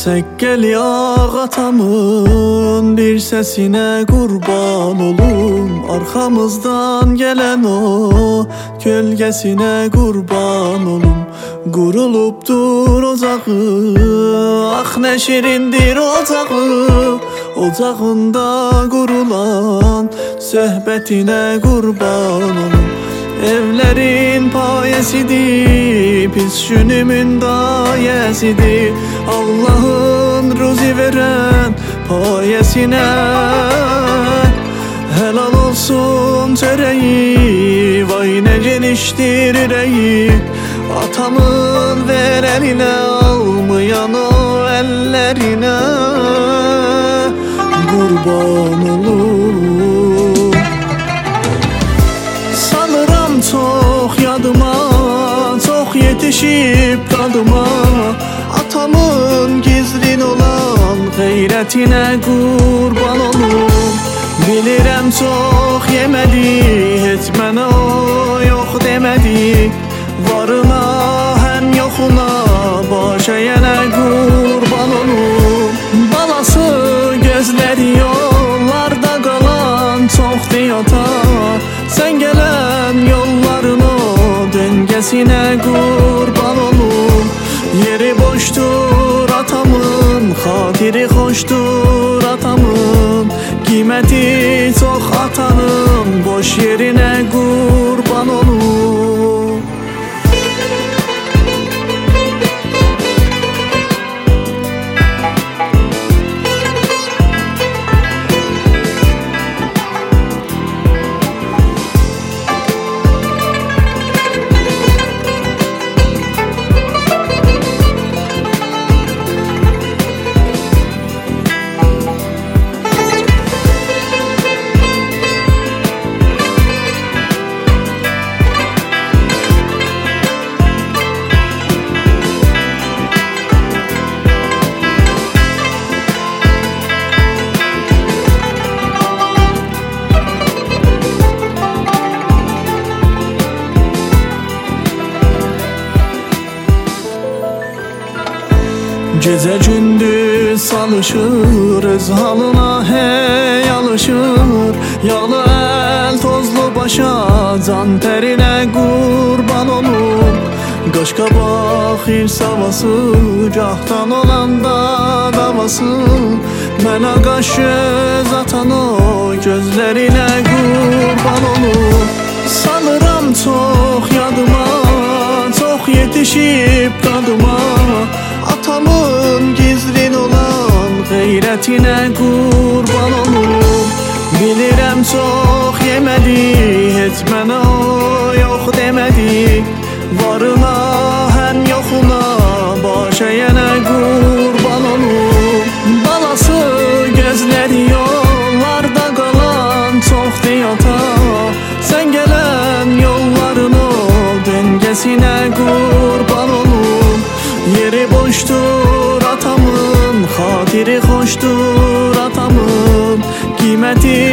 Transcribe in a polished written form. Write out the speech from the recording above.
Sekkel yağ atamın bir sesine kurban olum. Arkamızdan gelen o gölgesine kurban olum. Gurulupdur ocağı, ah ne şirindir ocağı. Ocağında kurulan söhbetine kurban olum. Evlerin payesidir, pis şünümün dayesidir. Allah'ın ruzi veren payesine helal olsun töreği. Vay ne geniştir yüreği, atamın ver eline, almayan o ellerine kurban olur. Sanıram çok yadıma, çok yetişip kadıma. Atamın gizlin olan gayretine kurban olum. Bilirəm çok yemedi, hiç mənə o yok demedi. Varına hem yokuna, baş əyənə kurban olum. Balası gözleri yollarda qalan çoxdur ata. Sen gelen yolların o döngesine kurban olum. Yeri boştur atamın, hatiri hoştur atamın. Kıymeti çok atanın, boş yerine kurban olum. Gece gündüz salışır, öz halına hey alışır. Yalı el tozlu başa, can terine kurban olur. Qaşqabaq hirs havası, gahtan olanda davası. Mənə qaş göz atan o gözlerine kurban olur. Sanıram çok yadıma, çok yetişip kadıma. Atamın gizlin olan gayretine kurban olum. Bilirəm çok yemedi, hiç mənə o yok demedi. Varına hem yokuna, baş əyənə kurban olum. Balası gözleri yollarda qalan çoxdur ata. Sen gelen yolların o döngesine kurban olum. Yeri boştur atamın, hatiri hoştur atamın. Kıymeti